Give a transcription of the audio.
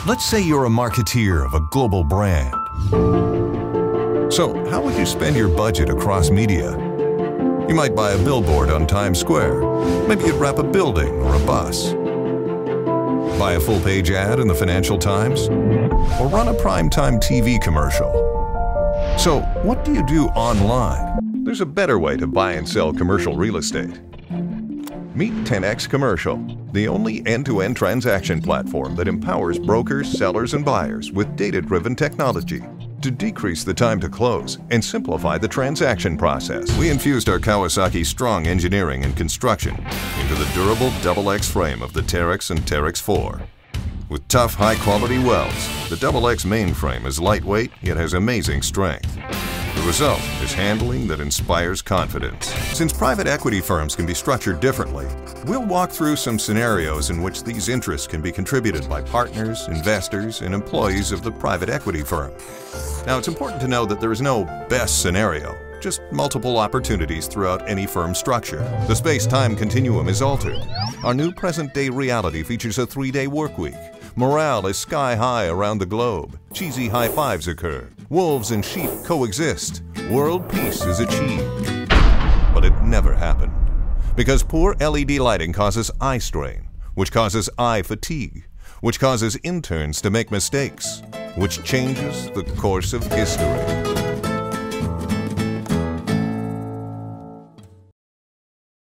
Let's say you're a marketeer of a global brand. So, how would you spend your budget across media? You might buy a billboard on Times Square. Maybe you'd wrap a building or a bus. Buy a full-page ad in the Financial Times? Or run a primetime TV commercial? So, what do you do online? There's a better way to buy and sell commercial real estate. Meet 10x Commercial, the only end-to-end transaction platform that empowers brokers, sellers, and buyers with data-driven technology to decrease the time to close and simplify the transaction process. We infused our Kawasaki strong engineering and construction into the durable XX frame of the Terex and Terex 4. With tough, high-quality welds, the XX mainframe is lightweight yet has amazing strength. The result is handling that inspires confidence. Since private equity firms can be structured differently, we'll walk through some scenarios in which these interests can be contributed by partners, investors, and employees of the private equity firm. Now, it's important to know that there is no best scenario, just multiple opportunities throughout any firm structure. The space-time continuum is altered. Our new present-day reality features a 3-day work week. Morale is sky-high around the globe. Cheesy high-fives occur. Wolves and sheep coexist. World peace is achieved. But it never happened. Because poor LED lighting causes eye strain, which causes eye fatigue, which causes interns to make mistakes, which changes the course of history.